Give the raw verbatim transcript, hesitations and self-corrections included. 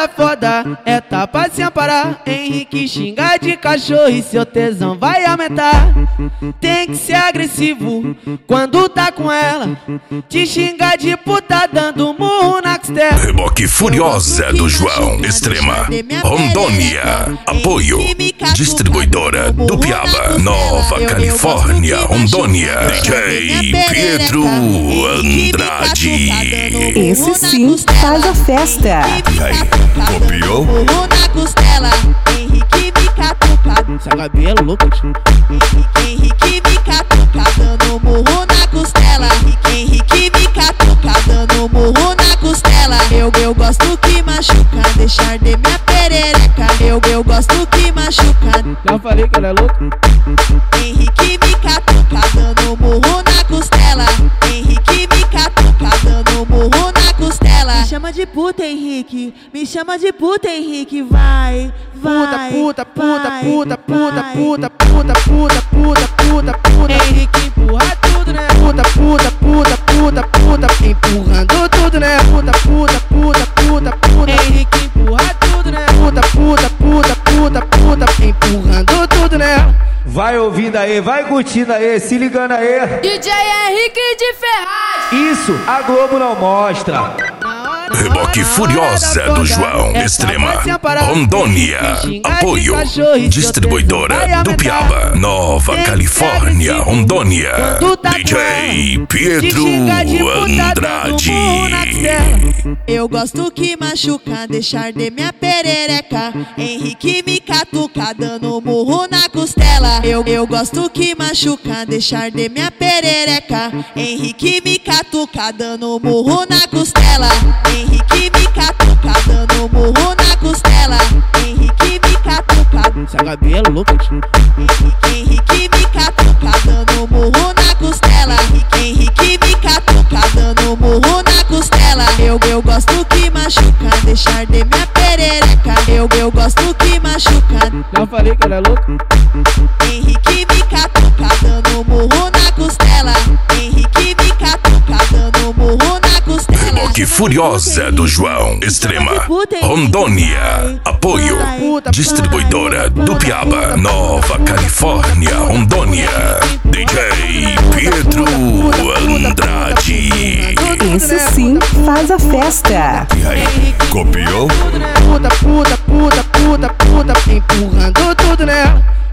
tá foda, é tapa sem parar. Henrique xinga de cachorro e seu tesão vai aumentar. Tem que ser agressivo quando tá com ela, te xinga de puta dando murro na costela. Reboque Furiosa do João, Extrema, Rondônia. Apoio, distribuidora do Piaba, Nova Califórnia, Rondônia. D J Pietro Andrade. Esse sim faz a festa. E aí, copiou? Murro na costela, Henrique me catuca. Essa cabelo louco. Henrique me catuca, dando murro na costela. Henrique me catuca, dando murro na costela. Eu, eu gosto que machuca, deixar de minha perereca. Eu, eu gosto que machuca. Já falei que ela é louca. Henrique me catuca, dando murro na costela. Henrique me catuca, dando murro na costela. Me chama de puta, Henrique. Me chama de puta, Henrique. Vai, vai. Puta, puta, puta, puta, puta, puta, puta, puta, puta, puta, puta. Henrique empurra tudo, né? Puta, puta, puta, puta, puta, empurrando tudo, né? Puta, puta, puta, puta, puta. Henrique empurra tudo, né? Puta, puta, puta, puta, puta, empurrando tudo, né? Vai ouvindo aí, vai curtindo aí, se ligando aí. D J Henrique de Ferraz. Isso, a Globo não mostra. Reboque Furiosa do João, Extrema, Rondônia. Apoio, distribuidora do Piaba, Nova Califórnia, Rondônia. D J Pietro Andrade. Eu gosto que machuca, deixar de minha perereca. Henrique me catuca, dando murro na costela. Eu, eu gosto que machuca, deixar de minha perereca. Henrique me catuca, dando murro na costela. Henrique me catuca, dando murro na costela. Henrique me catuca. Essa cabelo louco. Henrique me catuca, dando murro na costela. Henrique me catuca, dando murro na costela. Eu, eu gosto que machuca, deixar de minha perereca. Eu, eu gosto que machuca. Já falei que ela é louca. Henrique me catuca, dando murro na costela. Henrique me catuca, dando murro na costela. Reboque Furiosa do João, Extrema, Rondônia. Apoio, distribuidora do Piaba, Nova Califórnia, Rondônia. D J Pietro Andrade. Esse sim faz a festa. E aí, copiou? Puta, puta, puta, puta, puta, empurrando tudo, né?